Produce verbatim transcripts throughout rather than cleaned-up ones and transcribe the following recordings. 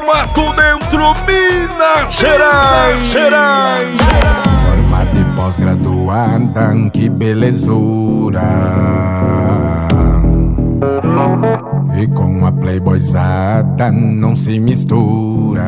Mato Dentro, Minas Gerais, Gerais. Formada e pós-graduada, que belezura. E com a playboyzada não se mistura.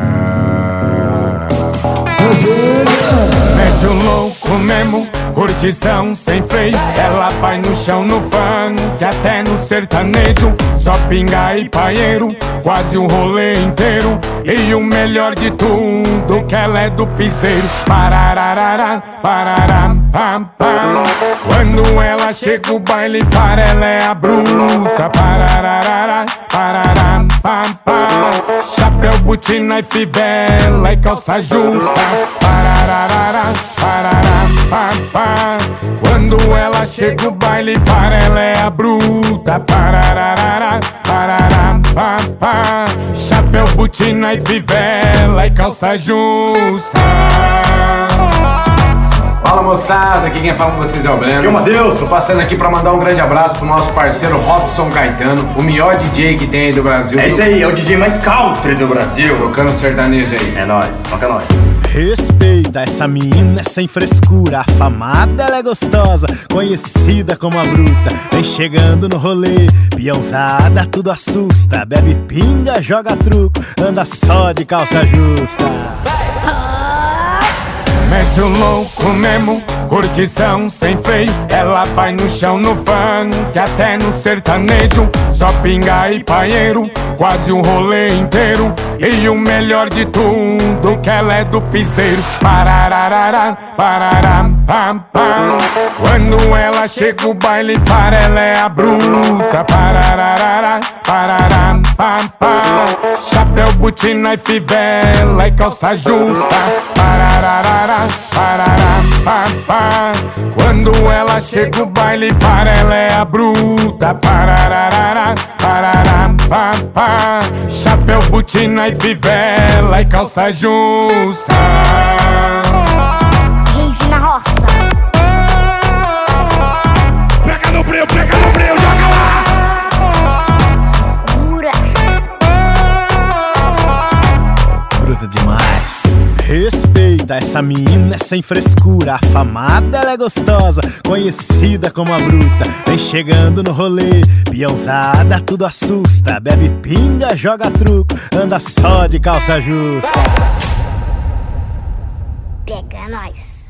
Mete o louco mesmo, curtição sem freio. Ela vai no chão, no funk, até no sertanejo. Só pinga e paieiro, quase o rolê inteiro. E o melhor de tudo, que ela é do piseiro. Parararará, pararam, pam, pam. Quando ela chega o baile para, ela é a bruta. Parararará, pararam, pam, pam. Chapéu, botina e fivela e calça justa. Parararará, pararam, pam, pam. Quando ela chega o baile para, ela é a bruta. Parararará, pararam, pam, pam. Chapéu, botina e fivela e calça justa. Fala moçada, aqui quem fala com vocês é o Breno. Aqui é o Matheus. Tô passando aqui pra mandar um grande abraço pro nosso parceiro Robson Caetano, o melhor D J que tem aí do Brasil. É isso aí, é o D J mais country do Brasil. Tocando sertanejo aí. É nóis, toca nós. Respeita, essa menina é sem frescura. Afamada, ela é gostosa, conhecida como a bruta. Vem chegando no rolê, peãozada, tudo assusta. Bebe pinga, joga truco, anda só de calça justa. Mete o louco mesmo, curtição sem freio. Ela vai no chão, no funk, até no sertanejo. Só pinga e paieiro, quase o rolê inteiro. E o melhor de tudo, que ela é do piseiro. Parararará, pararam, pam, pam. Quando ela chega o baile para, ela é a bruta. Parararará, pararam, pam, pam. Chapéu, botina e fivela e calça justa. Parararará, pararam, pam, pam. Quando ela chega o baile para, ela é a bruta. Parararará, pararam, pam, pam. Chapéu, botina e fivela e calça justa. Rave na roça. Pega no breu, pega no breu, joga lá. Segura. Bruta demais. Respeita, essa menina é sem frescura. Afamada, ela é gostosa, conhecida como a bruta. Vem chegando no rolê, peãozada, tudo assusta. Bebe pinga, joga truco, anda só de calça justa. Pega nós.